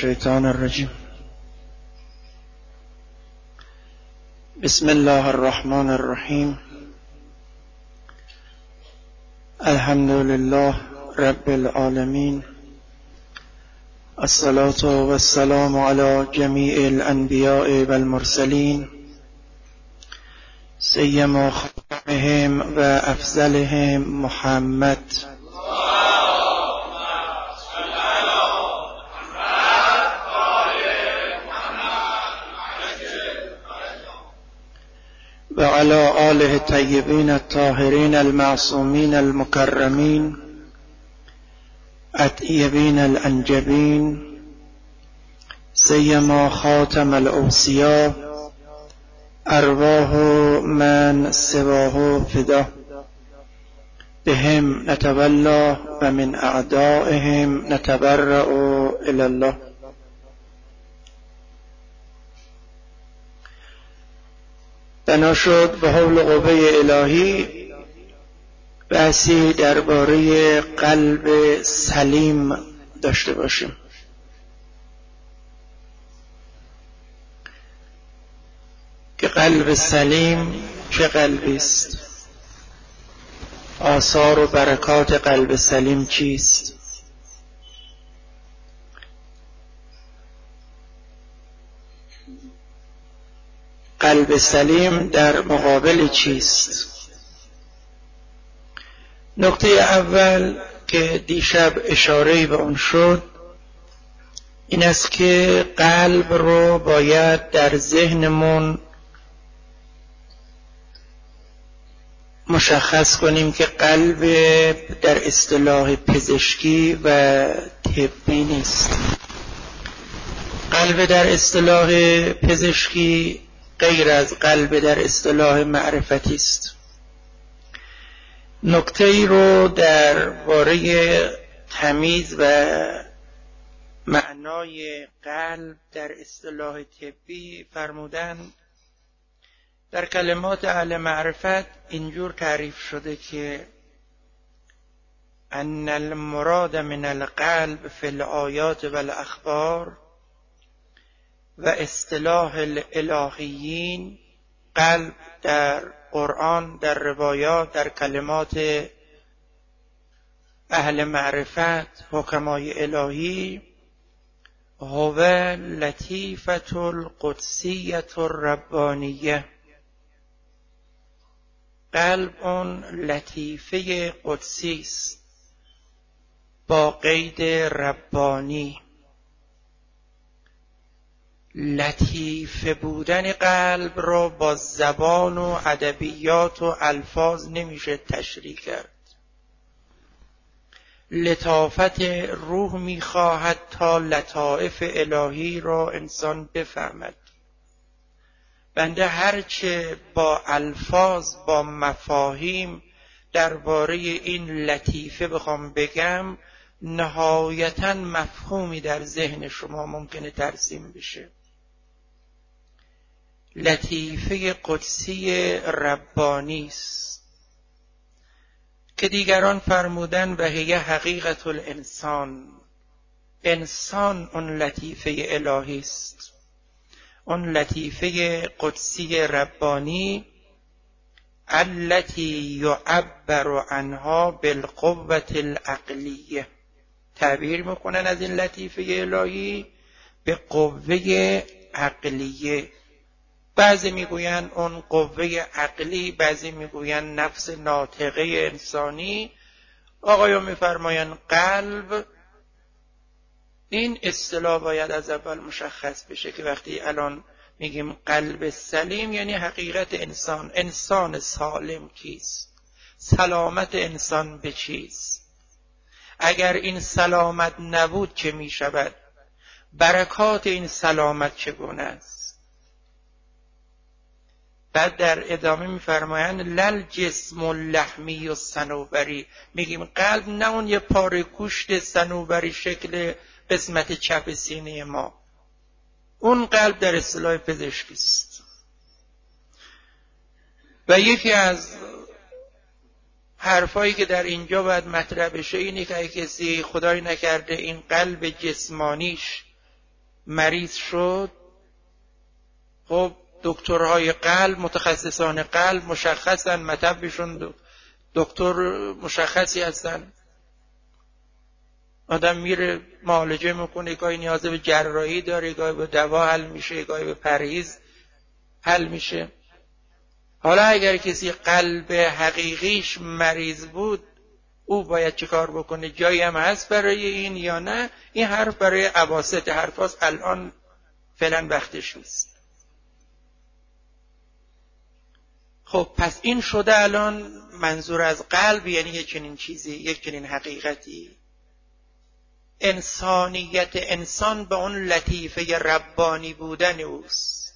الشيطان الرجيم. بسم الله الرحمن الرحيم. الحمد لله رب العالمين، الصلاة والسلام على جميع الأنبياء والمرسلين، سيما خاتمهم وأفضلهم محمد وعلى آله الطيبين الطاهرين المعصومين المكرمين الطيبين الأنجبين، سيما خاتم الأوصياء، أرواح من سواه فدا، بهم نتولى ومن أعدائهم نتبرأ إلى الله. بنا شد به حول قوه الهی بحثی درباره قلب سلیم داشته باشیم. که قلب سلیم چه قلبی است؟ آثار و برکات قلب سلیم چیست؟ قلب سلیم در مقابل چیست؟ نکته اول که دیشب اشاره به اون شد این است که قلب رو باید در ذهنمون مشخص کنیم که قلب در اصطلاح پزشکی و طبی نیست. قلب در اصطلاح پزشکی غیر از قلب در اصطلاح معرفتی است. نکته ای رو درباره تمییز و معنای قلب در اصطلاح طبی فرمودند. در کلمات اهل معرفت اینجور تعریف شده که ان المراد من القلب فی الآیات و الاخبار و اصطلاح الالهیین، قلب در قرآن، در روایات، در کلمات اهل معرفت، حکمای الهی، هو لطیفة القدسیة الربانیه. قلب اون لطیفه قدسی است با قید ربانی. لطیفه بودن قلب رو با زبان و ادبیات و الفاظ نمیشه تشریح کرد. لطافت روح میخواهد تا لطائف الهی را انسان بفهمد. بنده هرچه با الفاظ، با مفاهیم درباره این لطیفه بخوام بگم، نهایتاً مفهومی در ذهن شما ممکنه ترسیم بشه. لطیفه قدسی ربانی است که دیگران فرمودن و هی حقیقت الانسان. انسان اون لطیفه الهی است، اون لطیفه قدسی ربانی التي يعبر عنها بالقوة العقلیه. تعبیر میکنن از این لطیفه الهی به قوه عقلیه. بعضی میگوین اون قوه عقلی، بعضی میگوین نفس ناطقه انسانی. آقایان میفرمایند قلب، این اصطلاح باید از اول مشخص بشه که وقتی الان میگیم قلب سلیم یعنی حقیقت انسان. انسان سالم کیست؟ سلامت انسان به چیست؟ اگر این سلامت نبود چه میشود؟ برکات این سلامت چگونه است؟ بعد در ادامه میفرمایند لل جسم اللحمی و صنوبری. میگیم قلب نه اون یه پاره گوشت صنوبری شکل قسمت چپ سینه ما. اون قلب در اصطلاح پزشکی است. و یکی از حرفایی که در اینجا باید مطرح بشه اینه که کسی خدای نکرده این قلب جسمانیش مریض شد، خب دکترهای قلب، متخصصان قلب مشخصن، مطبشون دکتر مشخصی هستن. آدم میره معالجه میکنه، گاهی نیاز به جراحی داره، گاهی به دوا حل میشه، گاهی به پرهیز حل میشه. حالا اگر کسی قلب حقیقیش مریض بود، او باید چه کار بکنه؟ جایی هم هست برای این یا نه؟ این حرف برای اواسط حرفاست، الان فعلا وقتش نیست. خب پس این شده الان منظور از قلب یعنی یک چنین چیزی، یک چنین حقیقتی. انسانیت انسان به اون لطیفه ربانی بودن اوست.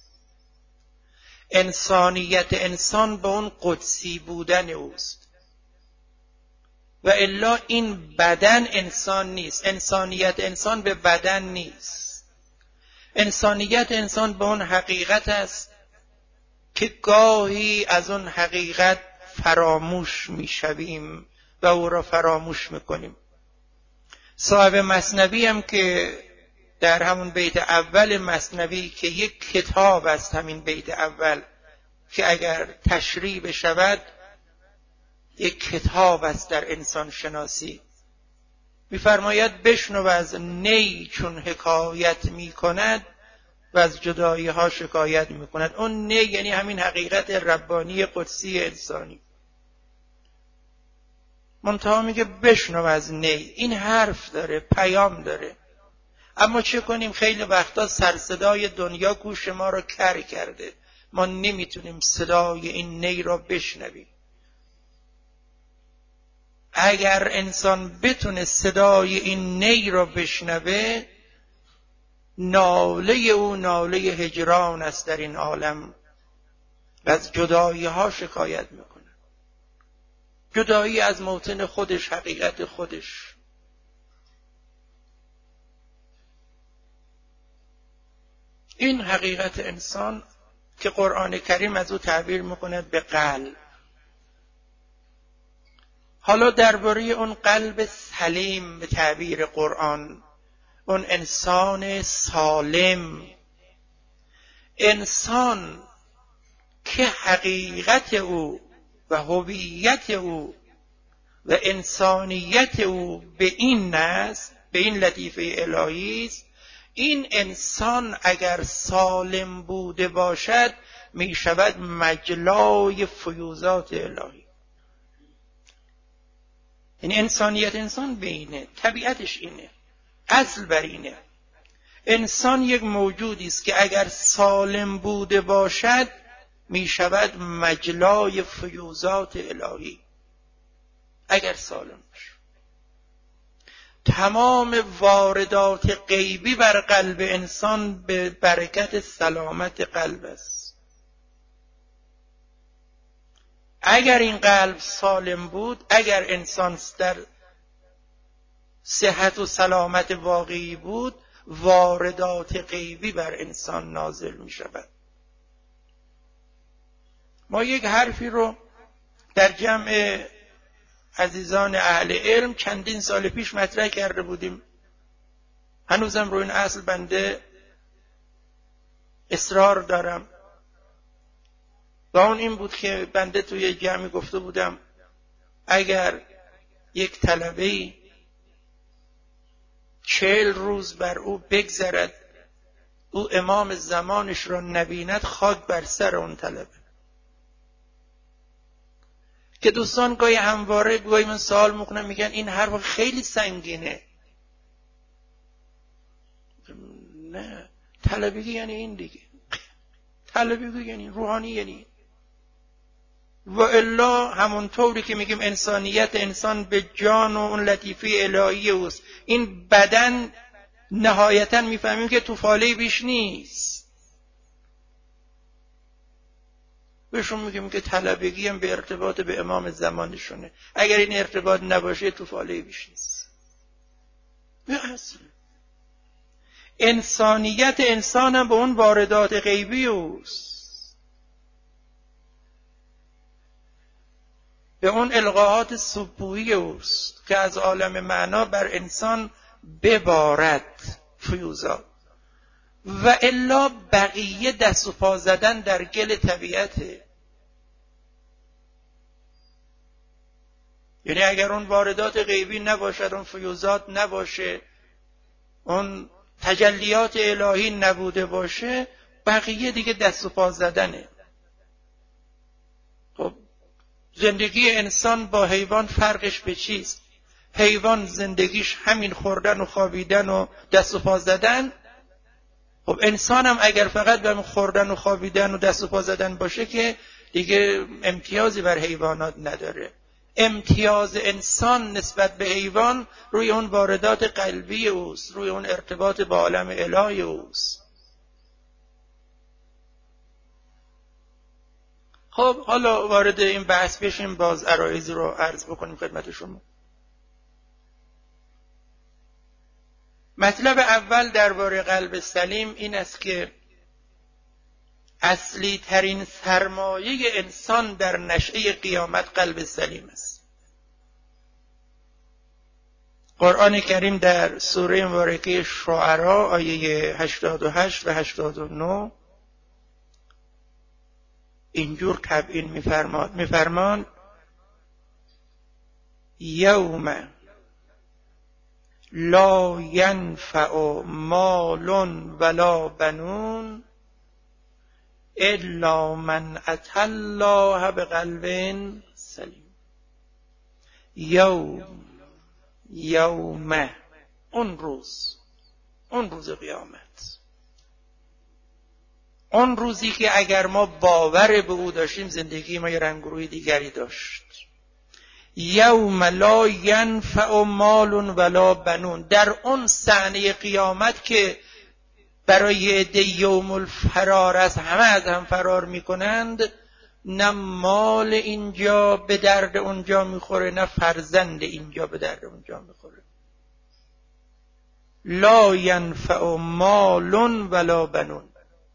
انسانیت انسان به اون قدسی بودن اوست. و الا این بدن انسان نیست. انسانیت انسان به بدن نیست. انسانیت انسان به اون حقیقت است که گاهی از اون حقیقت فراموش میشویم و او را فراموش میکنیم. صاحب مثنوی هم که در همون بیت اول مثنوی که یک کتاب است، همین بیت اول که اگر تشریح بشود یک کتاب است در انسان شناسی، می‌فرماید بشنو از نی چون حکایت می‌کند و از جدایی ها شکایت می‌کند. اون نی یعنی همین حقیقت ربانی قدسی انسانی. منتها میگه بشنو از نی. این حرف داره، پیام داره. اما چه کنیم؟ خیلی وقتا سرصدای دنیا گوش ما رو کر کرده، ما نمیتونیم صدای این نی را بشنویم. اگر انسان بتونه صدای این نی را بشنوه، ناله او ناله هجران است در این عالم و از جدایی ها شکایت میکنه. جدایی از موطن خودش، حقیقت خودش. این حقیقت انسان که قرآن کریم از او تعبیر میکنه به قلب. حالا درباره اون قلب سلیم به تعبیر قرآن، اون انسان سالم، انسان که حقیقت او و هویت او و انسانیت او به این است، به این لطیفه الهی است، این انسان اگر سالم بوده باشد می شود مجلای فیوزات الهی. یعنی انسانیت انسان به اینه، طبیعتش اینه، اصل بر اینه. انسان یک موجودی است که اگر سالم بوده باشد می شود مجلای فیوزات الهی. اگر سالم باشه، تمام واردات غیبی بر قلب انسان به برکت سلامت قلب است. اگر این قلب سالم بود، اگر انسان در صحت و سلامت واقعی بود، واردات غیبی بر انسان نازل می شود. ما یک حرفی رو در جمع عزیزان اهل علم چندین سال پیش مطرح کرده بودیم. هنوزم روی این اصل بنده اصرار دارم. و اون این بود که بنده توی جمعی گفته بودم اگر یک طلبه‌ای 40 روز بر او بگذرد، او امام زمانش را نبیند، خاک بر سر اون طلبه. که دوستان گاهی همواره گاهی من سوال میکنم، میگن این حرف خیلی سنگینه. نه، طلبگی یعنی این دیگه. طلبگی یعنی روحانی، یعنی و الا همونطوری که میگیم انسانیت انسان به جان و اون لطیفه الهی اوست، این بدن نهایتا میفهمیم که توفاله بیش نیست. بهشون میگیم که طلبگی هم به ارتباط به امام زمانشونه. اگر این ارتباط نباشه توفاله بیش نیست. به اصل انسانیت انسان هم به اون واردات غیبی اوست، به اون القاءات سبوحی اوست که از عالم معنا بر انسان ببارد فیوزات. و الا بقیه دست و پا زدن در گل طبیعته. یعنی اگر اون واردات غیبی نباشد، اون فیوزات نباشه، اون تجلیات الهی نبوده باشه، بقیه دیگه دست و پا زدنه. خب زندگی انسان با حیوان فرقش به چیست؟ حیوان زندگیش همین خوردن و خوابیدن و دست و پا زدن. خب انسان هم اگر فقط به خوردن و خوابیدن و دست و پا زدن باشه که دیگه امتیازی بر حیوانات نداره. امتیاز انسان نسبت به حیوان روی اون واردات قلبی اوست، روی اون ارتباط با عالم الهی اوست. خب حالا وارد این بحث بشیم، باز عرایضی رو عرض بکنیم خدمت شما. مطلب اول درباره قلب سلیم این است که اصلی ترین سرمایه انسان در نشأه قیامت قلب سلیم است. قرآن کریم در سوره مبارکه شعراء آیه 88 و 89 اینجور تبیین می‌فرماد یوم لا ینفع مال ولا بنون الا من اتى الله بقلب سلیم. یوم اون روز قیامت، اون روزی که اگر ما باور به او داشتیم زندگی ما یه رنگ و روی دیگری داشت. یوم لا ینفع مال ولا بنون، در اون صحنه قیامت که برای عده یوم الفرار است، همه از هم فرار میکنند، نه مال اینجا به درد اونجا میخوره، نه فرزند اینجا به درد اونجا میخوره. لا ینفع مال ولا بنون.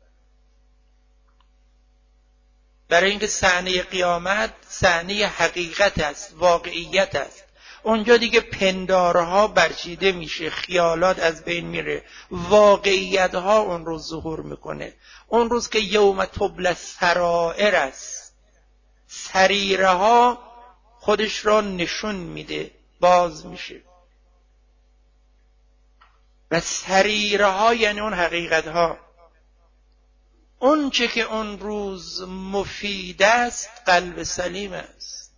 برای اینکه صحنه قیامت صحنه حقیقت است، واقعیت است. اونجا دیگه پندارها برچیده میشه، خیالات از بین میره، واقعیت ها اون روز ظهور میکنه. اون روز که یوم تبلی السرائر است، سریره ها خودش را نشون میده، باز میشه. و سریره ها یعنی اون حقیقت ها. اون چه که اون روز مفید است قلب سلیم است.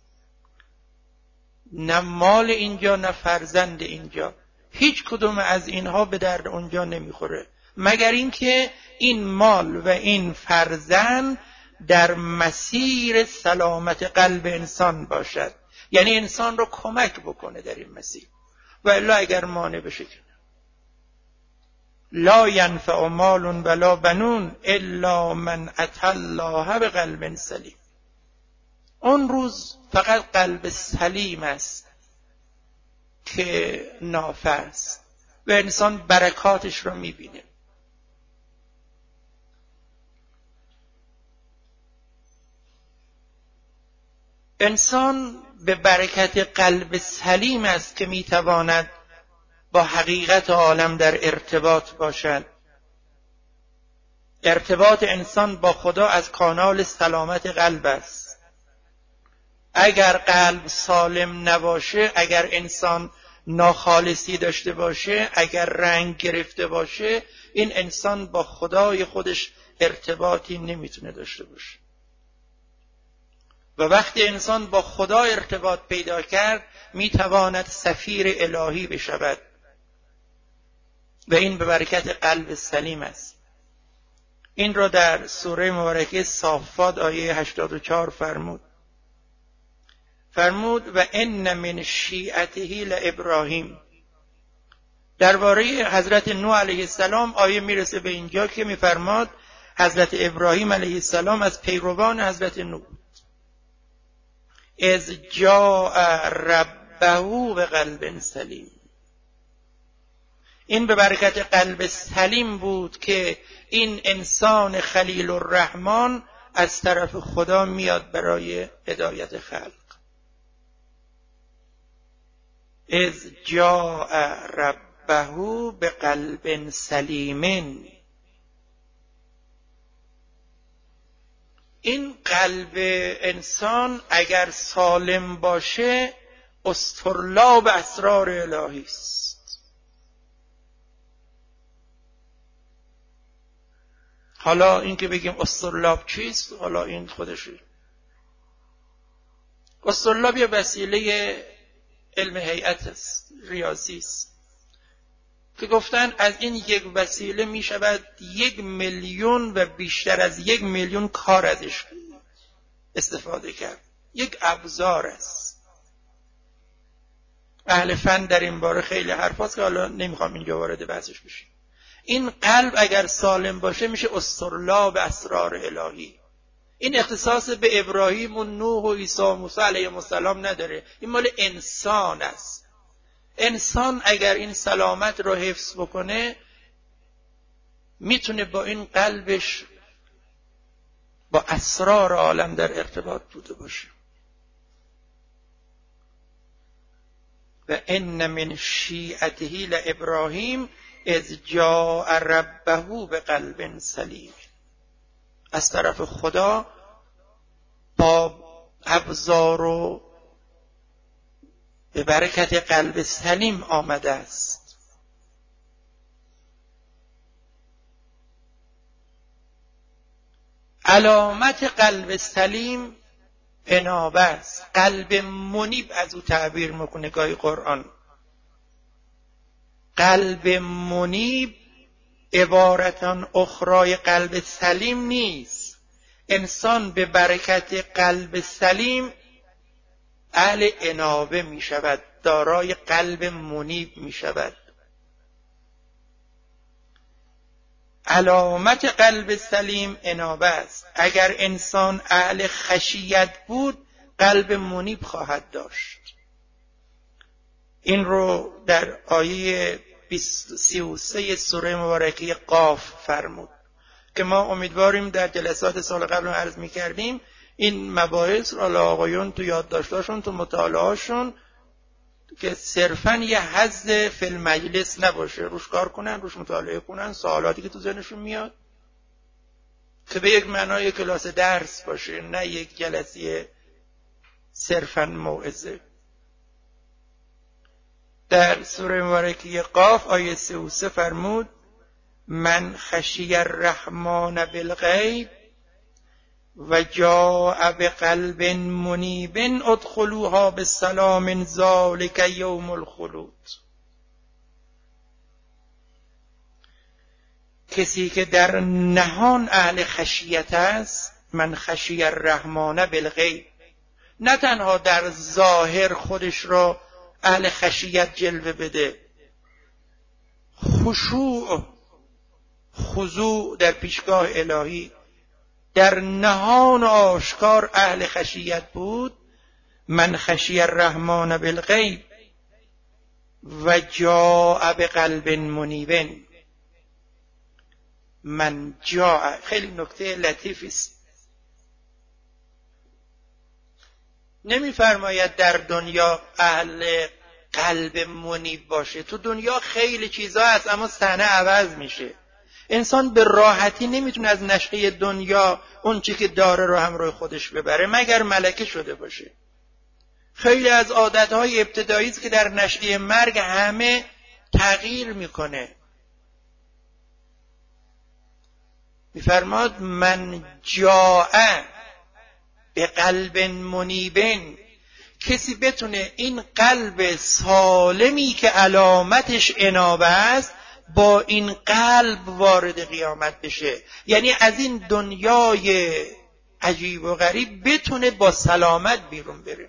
نه مال اینجا نه فرزند اینجا، هیچ کدوم از اینها به درد اونجا نمیخوره، مگر اینکه این مال و این فرزند در مسیر سلامت قلب انسان باشد، یعنی انسان رو کمک بکنه در این مسیر، و الا اگر مانع بشه. لا ینفع مال ولا بنون الا من اتى الله بقلب سلیم. اون روز فقط قلب سلیم است که نافع است و انسان برکاتش رو میبینه. انسان به برکت قلب سلیم است که میتواند با حقیقت عالم در ارتباط باشد. ارتباط انسان با خدا از کانال سلامت قلب است. اگر قلب سالم نباشه، اگر انسان ناخالصی داشته باشه، اگر رنگ گرفته باشه، این انسان با خدای خودش ارتباطی نمیتونه داشته باشه. و وقتی انسان با خدا ارتباط پیدا کرد، میتواند سفیر الهی بشود و این به برکت قلب سلیم است. این را در سوره مبارکه صافات آیه 84 فرمود و ان من شیعته لابراهیم. درباره حضرت نوح علیه السلام آیه میرسه به اینجا که میفرماد حضرت ابراهیم علیه السلام از پیروان حضرت نوح بود. اذ جاء ربه بقلب سلیم. این به برکت قلب سلیم بود که این انسان خلیل الرحمن از طرف خدا میاد برای هدایت خلق. اذ جاء ربه بقلب سلیم. این قلب انسان اگر سالم باشه اصطرلاب اسرار الهی است. حالا این که بگیم اصطرلاب چیست، حالا این خودشه. اصطرلاب یه وسیله علم هیئت است، ریاضی است، که گفتن از این یک وسیله می شود 1,000,000 و بیشتر از 1,000,000 کار ازش استفاده کرد. یک ابزار است. اهل فن در این باره خیلی حرف هست که حالا نمیخوام اینجا وارد بحثش بشیم. این قلب اگر سالم باشه میشه اصطرلاب اسرار الهی. این اختصاص به ابراهیم و نوح و عیسی و موسی علیهم السلام نداره، این مال انسان است. انسان اگر این سلامت رو حفظ بکنه میتونه با این قلبش با اسرار عالم در ارتباط بوده باشه. و ان من شیعته لابراهیم اذ جاء ربه بقلب سلیم. از طرف خدا با ابزار و به برکت قلب سلیم آمده است. علامت قلب سلیم انابه است. قلب منیب از او تعبیر میکنه گاهی قرآن. قلب منیب عبارتان اخرای قلب سلیم نیست. انسان به برکت قلب سلیم اهل انابه می شود، دارای قلب منیب می شود. علامت قلب سلیم انابه است. اگر انسان اهل خشیت بود قلب منیب خواهد داشت. این رو در آیه 33 سوره مبارکه قاف فرمود که ما امیدواریم در جلسات سال قبل عرض می کردیم این مباحث را آقایون تو یادداشتاشون تو مطالعهاشون که صرفاً یه حظ فی المجلس نباشه، روش کار کنن، روش مطالعه کنن، سوالاتی که تو ذهنشون میاد که به یک معنای کلاس درس باشه، نه یک جلسه صرفاً موعظه. در سوره مبارکه قاف آیه 33 فرمود من خشی الرحمن بالغیب و جاء بقلب منیب ادخلوها بسلام ذلک یوم الخلود. کسی که در نهان اهل خشیت است، من خشی الرحمن بالغیب، نه تنها در ظاهر خودش را اهل خشیت جلوه بده، خشوع خضوع در پیشگاه الهی، در نهان و آشکار اهل خشیت بود. من خشی الرحمن بالغیب و جاء بقلب منیب. من جاء خیلی نکته لطیفی است. نمی‌فرماید در دنیا اهل قلب منیب باشه. تو دنیا خیلی چیزا هست اما صحنه عوض میشه. انسان به راحتی نمیتونه از نشأه دنیا اون چی که داره رو همراه خودش ببره مگر ملکه شده باشه. خیلی از عادتهای ابتدایی است که در نشأه مرگ همه تغییر میکنه. میفرماد من جاء به قلب منیب. کسی بتونه این قلب سالمی که علامتش انابه است با این قلب وارد قیامت بشه، یعنی از این دنیای عجیب و غریب بتونه با سلامت بیرون بره.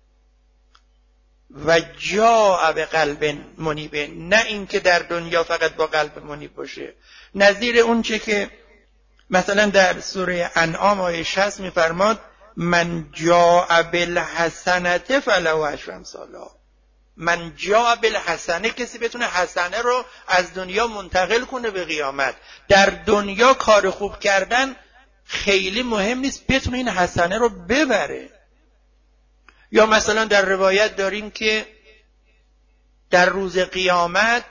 و جاء بقلب منیب، نه اینکه در دنیا فقط با قلب منیب باشه. نظیر اون چه که مثلا در سوره انعام آیه 60 میفرماد من جاء بالحسنه فله عشر امثالها. من جاء بالحسنه، کسی بتونه حسنه رو از دنیا منتقل کنه به قیامت. در دنیا کار خوب کردن خیلی مهم نیست، بتونه این حسنه رو ببره. یا مثلا در روایت داریم که در روز قیامت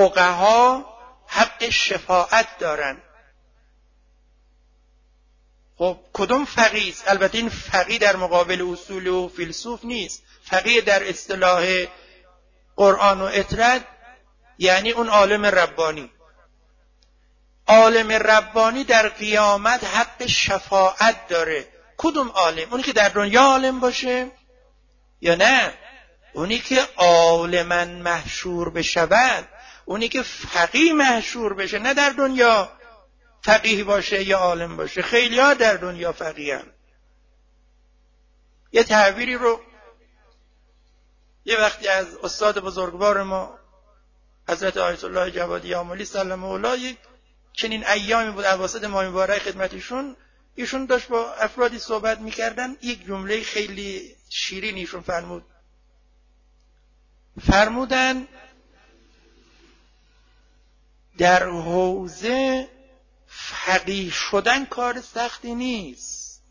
فقها حق شفاعت دارن. خب کدوم فقیه است؟ البته این فقیه در مقابل اصول و فیلسوف نیست. فقیه در اصطلاح قرآن و اطرد یعنی اون عالم ربانی. عالم ربانی در قیامت حق شفاعت داره. کدوم عالم؟ اونی که در دنیا عالم باشه یا نه اونی که عالما محشور بشود، اونی که فقیه محشور بشه، نه در دنیا فقیه باشه یا عالم باشه. خیلی ها در دنیا فقیه هم. یه تعبیری رو یه وقتی از استاد بزرگوار ما حضرت آیت الله جوادی آملی سلام الله، یک چنین ایامی بود اواسط ماه مبارک خدمتشون، ایشون داشت با افرادی صحبت میکردن، یک جمله خیلی شیرین ایشون فرمودن در حوزه فقیه شدن کار سختی نیست.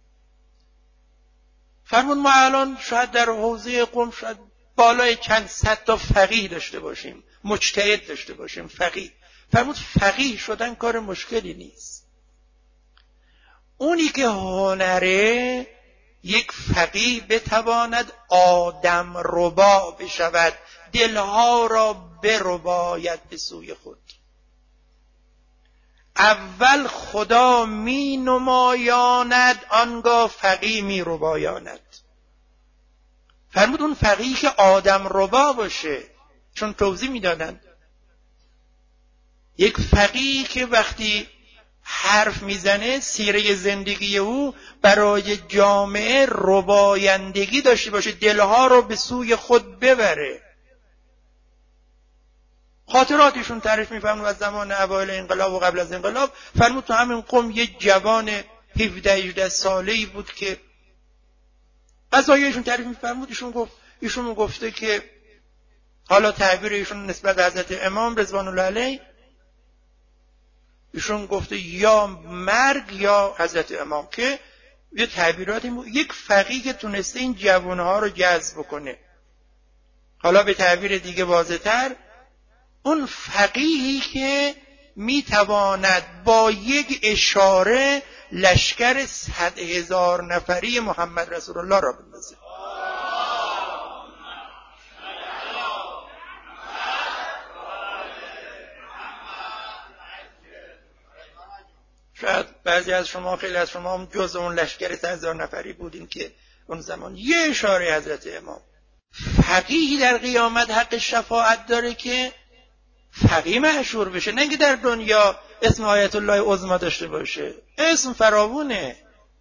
فرمود ما الان شاید در حوزه قم شاید بالای چند صد تا فقیه داشته باشیم، مجتهد داشته باشیم، فقیه. فرمود فقیه شدن کار مشکلی نیست. اونی که هنره یک فقیه بتواند آدم ربا بشود، دلها را برباید به سوی خود. اول خدا می نمایاند آنگاه فقیه می ربایاند. فرمود اون فقیه که آدم ربا باشه، چون توضیح می دادند یک فقیه که وقتی حرف میزنه سیره زندگی او برای جامعه ربایندگی داشته باشه، دلها رو به سوی خود ببره. خاطراتشون تعریف می‌فرمود از زمان اوایل انقلاب و قبل از انقلاب. فرمود تو همین قم یه جوان 17-18 ساله‌ای بود که قضاییشون تعریف می‌فرمود. ایشون گفته که حالا تعبیر ایشون نسبت به حضرت امام رضوان الله علیه، ایشون گفته یا مرگ یا حضرت امام، که یه تعبیراتی یک فقیه که تونسته این جوانها رو جذب کنه. حالا به تعبیر دیگه واضح‌تر، اون فقیهی که میتواند با یک اشاره لشکر 100,000 نفری محمد رسول الله را بندازه. شاید بعضی از شما، خیلی از شما هم جز اون لشکر 100,000 نفری بودین که اون زمان یه اشاره حضرت امام. فقیهی در قیامت حق شفاعت داره که فقیه محشور بشه، نه اینکه در دنیا اسم آیت الله عظمی داشته باشه. اسم فراوونه.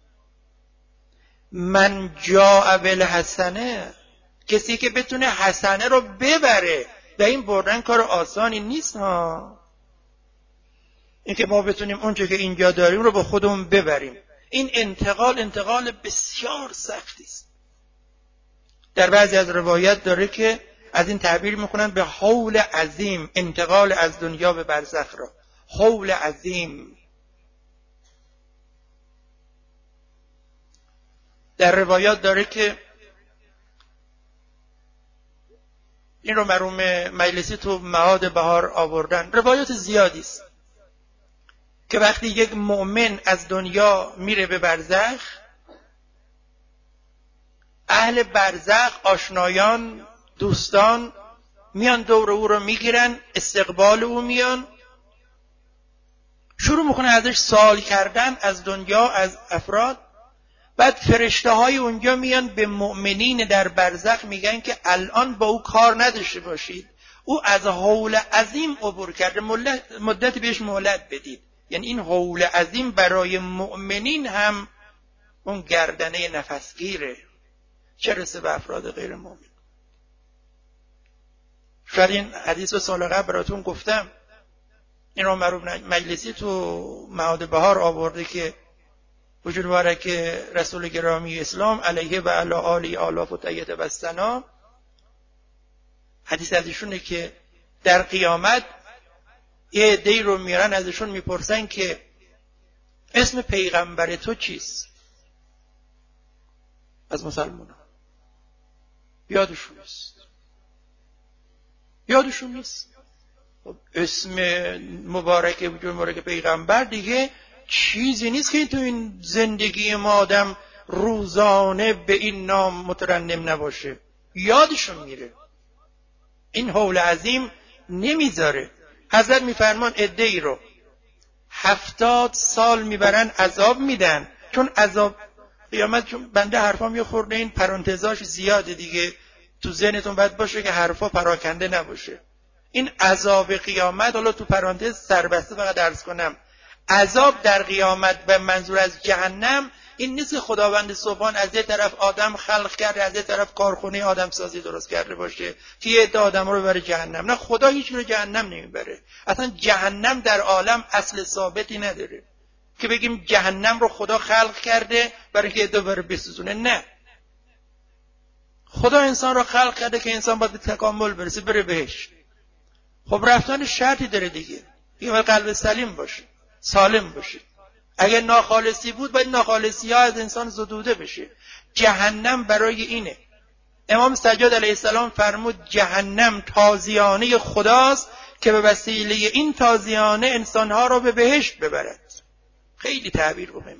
من جاء بالحسنه، کسی که بتونه حسنه رو ببره، و این بردن کار آسانی نیست ها. اینکه ما بتونیم اونچه که اینجا داریم رو با خودمون ببریم، این انتقال بسیار سختی است. در بعضی از روایات داره که از این تعبیر میکنن به حول عظیم، انتقال از دنیا به برزخ را. حول عظیم. در روایات داره که این رو مرحوم مجلسی تو معاد بهار آوردن، روایات زیادی است که وقتی یک مؤمن از دنیا میره به برزخ، اهل برزخ، آشنایان، دوستان میان دور او رو میگیرن، استقبال او میان، شروع میکنه ازش سوال کردن از دنیا، از افراد. بعد فرشته های اونجا میان به مؤمنین در برزخ میگن که الان با او کار نداشته باشید، او از حول عظیم عبور کرده، مدت بهش مهلت بدید. یعنی این حول عظیم برای مؤمنین هم اون گردنه نفسگیره، چه رسه به افراد غیر مؤمن. شاید این حدیث رو سال قبل براتون گفتم، این رو مرحوم مجلسی تو معاد بهار آورده که وجود مبارک رسول گرامی اسلام علیه و علی آله آلاف و طیبه و ثنا، حدیث ازشونه که در قیامت یه عده‌ای رو میارن ازشون میپرسن که اسم پیغمبر تو چیست؟ از مسلمانان یادشون نیست. اسم مبارک وجود مبارک پیغمبر دیگه چیزی نیست که تو این زندگی ما آدم روزانه به این نام مترنم نباشه، یادشون میره. این هول عظیم نمیذاره. حضرت میفرمان عده‌ای رو 70 سال میبرن عذاب میدن. چون عذاب قیامت، چون بنده حرفام یه خورده این پرانتزاش زیاده دیگه، تو ذهنتون باید باشه که حرفا پراکنده نباشه. این عذاب قیامت، حالا تو پرانتز سربسته فقط عرض کنم، عذاب در قیامت به منظور از جهنم این نیست که خداوند سبحان از یه طرف آدم خلق کرده، از یه طرف کارخونه آدم سازی درست کرده باشه که یه عده آدم رو ببره جهنم. نه، خدا هیچ رو جهنم نمیبره. اصلا جهنم در عالم اصل ثابتی نداره که بگیم جهنم رو خدا خلق کرده برای که عده بره بسوزونه. نه، خدا انسان رو خلق کرده که انسان باید به تکامل برسه، بره بهشت. خب رفتن شرطی داره دیگه، یه قلب سلیم باشه، سالم باشه. اگه ناخالصی بود باید ناخالصی ها از انسان زدوده بشه. جهنم برای اینه. امام سجاد علیه السلام فرمود جهنم تازیانه خداست که به وسیله این تازیانه انسانها رو به بهشت ببرد. خیلی تعبیر مهمه.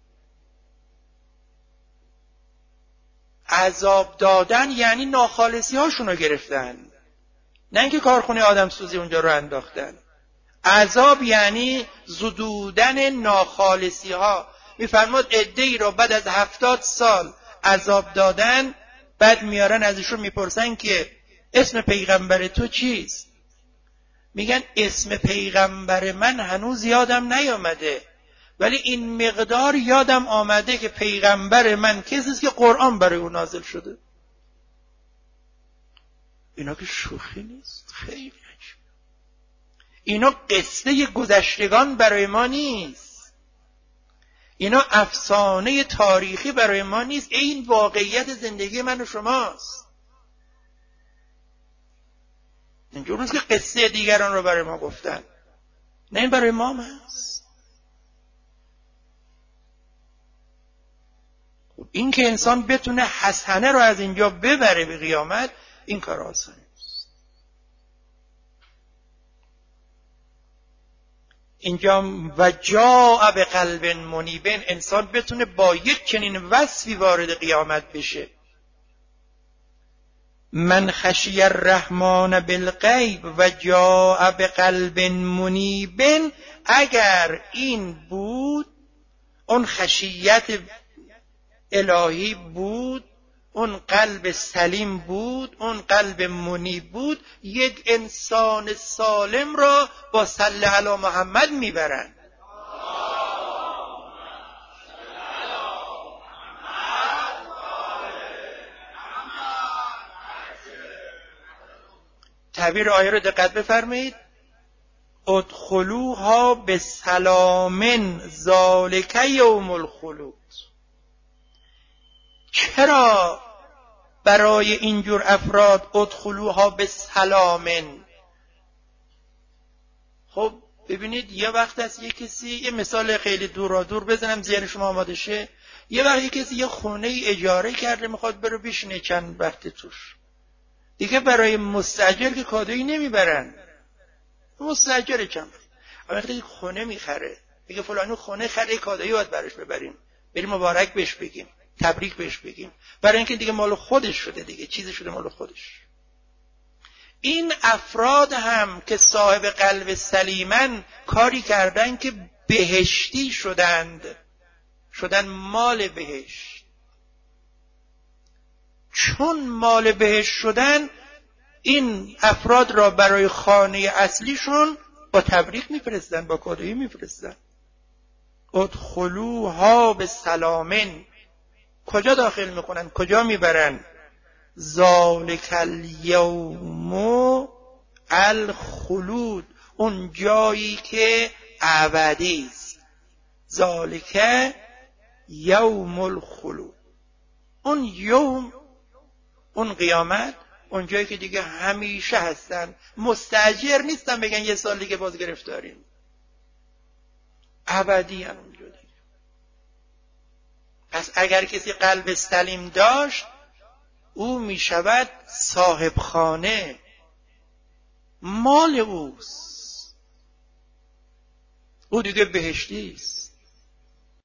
عذاب دادن یعنی ناخالصی هاشون رو گرفتن، نه اینکه کارخونه آدم سوزی اونجا رو انداختن. عذاب یعنی زدودن ناخالصی ها. میفرماد عده‌ای رو بعد از 70 سال عذاب دادن، بعد میارن ازشون میپرسن که اسم پیغمبر تو چیست؟ میگن اسم پیغمبر من هنوز یادم نیامده، ولی این مقدار یادم آمده که پیغمبر من کسی است که قرآن برای او نازل شده. اینا که شوخی نیست، خیلی عجیب. اینا قصه گذشتگان برای ما نیست، اینا افسانه تاریخی برای ما نیست، این واقعیت زندگی من و شماست. اینجور نیست که قصه دیگران رو برای ما گفتن، نه، این برای ما هست. این که انسان بتونه حسنه رو از اینجا ببره به قیامت، این کار آسان نیست. اینجا و جاء بقلب منیب، انسان بتونه با یک چنین وصفی وارد قیامت بشه. من خشی الرحمن بالغیب و جاء بقلب منیب، اگر این بود، اون خشیت الهی بود، اون قلب سلیم بود، اون قلب منیب بود، یک انسان سالم را با صلی علی محمد میبرن. تعبیر آیه رو دقت بفرمایید. ادخلوها بسلام ذالک یوم الخلود. چرا برای اینجور افراد ادخلوها بسلام؟ خب ببینید، یه وقت است یه کسی، یه مثال خیلی دور بزنم ذهن شما آماده شه، یه وقت یه کسی یه خونه ای اجاره کرده میخواد بره بشینه چند وقت توش، دیگه برای مستاجر که کادویی نمیبرن، مستاجر چند وقتی خونه میخره میگه فلانی خونه خره، کادویی باید براش ببریم، بریم مبارک بهش بگیم، تبریک بهش بگیم، برای اینکه دیگه مال خودش شده، دیگه چیزی شده مال خودش. این افراد هم که صاحب قلب سلیمن کاری کردن که بهشتی شدن مال بهشت. چون مال بهشت شدن، این افراد را برای خانه اصلیشون با تبریک میفرستن، با کادویی میفرستن. ادخلوها بسلامن. کجا داخل میکنن؟ کجا میبرن؟ ذالک الیوم الخلود، اون جایی که ابدی است. ذالک یوم الخلود، اون یوم، اون قیامت، اون جایی که دیگه همیشه هستن، مستاجر نیستن بگن یه سال دیگه باز گرفتاریم، ابدی هم اونجا دیگه. پس اگر کسی قلب سلیم داشت، او می شود صاحب خانه، مال اوست، او دیگه بهشتی است.